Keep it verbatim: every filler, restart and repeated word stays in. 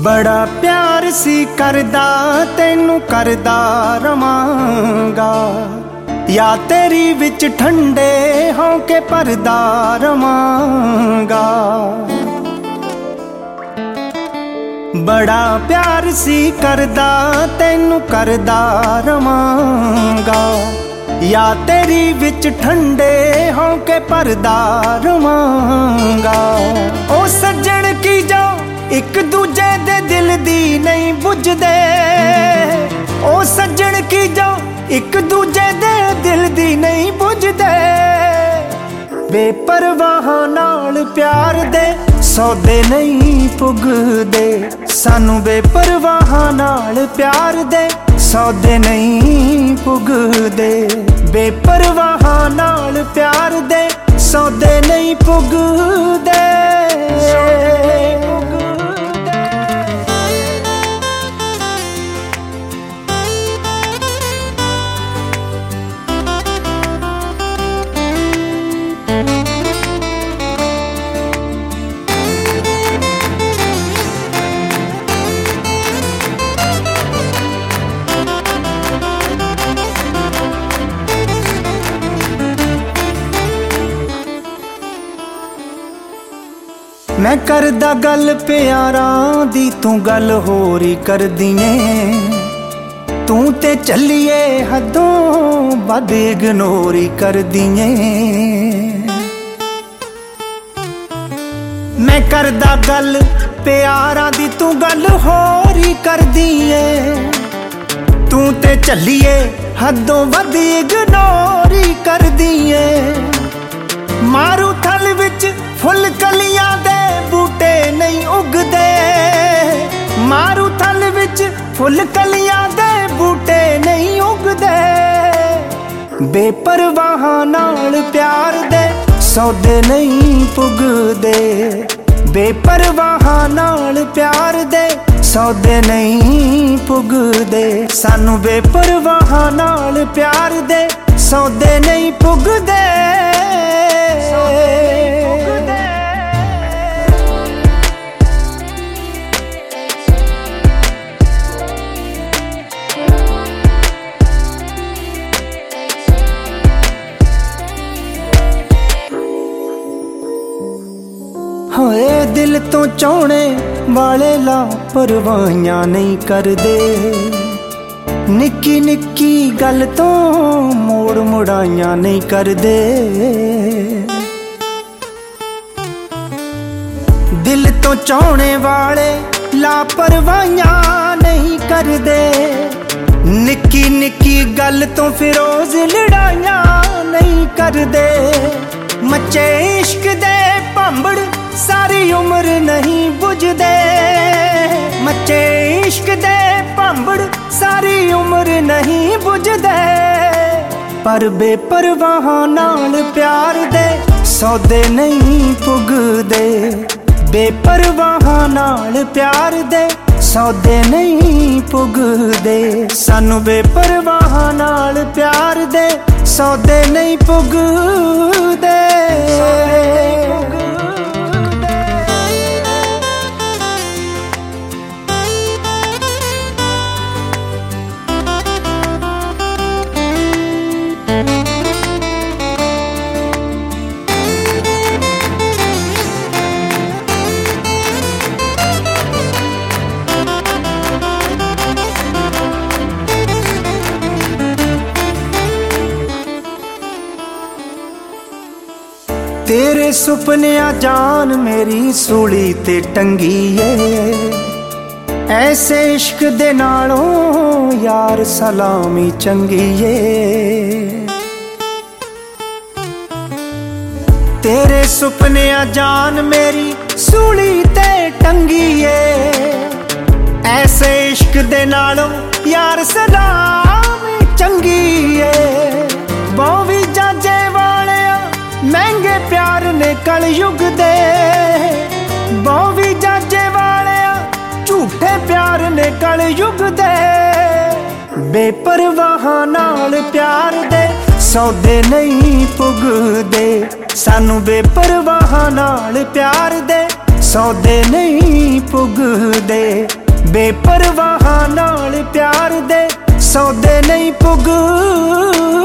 बड़ा प्यार सी करदा तैनू करदा रवांगा, या तेरी विच ठंडे होके भरदा रवांगा। बड़ा प्यार सी करदा तैनू करदा रवांगा, या तेरी विच ठंडे होके भरदा रवांगा। ओ सज्जण की जो एक दूजे दे दिल दी नहीं बुझदे, ओ सज्जन की जो एक दूजे दे दिल दी नहीं बुझदे। बेपरवाह नाल प्यार दे सौदे नहीं पुगदे, सानू बेपरवाह नाल प्यार दे सौदे नहीं पुगदे। बेपरवाह नाल प्यार दे सौदे नहीं पुगदे। मैं करदा गल प्यारां दी तू गल होर ही करदी ऐ, तू ते चलिए हदों बद इग्नोर ही करदी ऐ। मैं करदा गल प्यारां दी तू गल होर ही करदी ऐ, तू ते चलिए हदों बद इग्नोर ही करदी ऐ। मारू थल विच फुल कलियां दे बूटे नहीं उगदे, मारू थल विच फुल कलियां दे बूटे नहीं उगदे। बेपरवाह नाल प्यार दे सौदे नहीं पुगदे, बेपरवाह नाल प्यार दे सौदे नहीं पुगदे। सानू बेपरवाह नाल प्यार दे सौदे नहीं पुगदे। होए दिल तो चाहने वाले लापरवाहियां नहीं करदे, निक्की निक्की गल तो मोड़ मुड़ाइयां नहीं करदे। दिल तो चाहने वाले लापरवाहियां नहीं करदे, निक्की निक्की गल तो फिरोज लड़ाइयां नहीं करदे। मचे इश्क दे भांबड़ सारी उम्र नहीं बुझदे, मचे इश्क दे भांबड़ सारी उम्र नहीं बुझदे। पर बेपरवाह नाल प्यार दे सौदे नहीं पुगदे, बेपरवाह नाल प्यार दे सौदे नहीं पुगदे। सानू बेपरवाह नाल प्यार दे सौदे नहीं पुगदे। तेरे सुपनिया जान मेरी सूली ते टंगी ए, ऐसे इश्क दे नालों यार सलामी चंगी ए। तेरे सुपनिया जान मेरी सूली ते टंगी ए, ऐसे इश्क दे नालों यार सलामी चंगी ए। बहुवी जाजे वाले महंगे प्यार ने कल युग दे, बहुवी जाजे वाले झूठे प्यार ने कल युग दे। बेपरवाह नाल प्यार दे सौदे नहीं पुगदे, सानू बेपरवाह नाल प्यार दे सौदे नहीं पुगदे, बेपरवाह नाल प्यार दे सौदे नहीं पुगदे।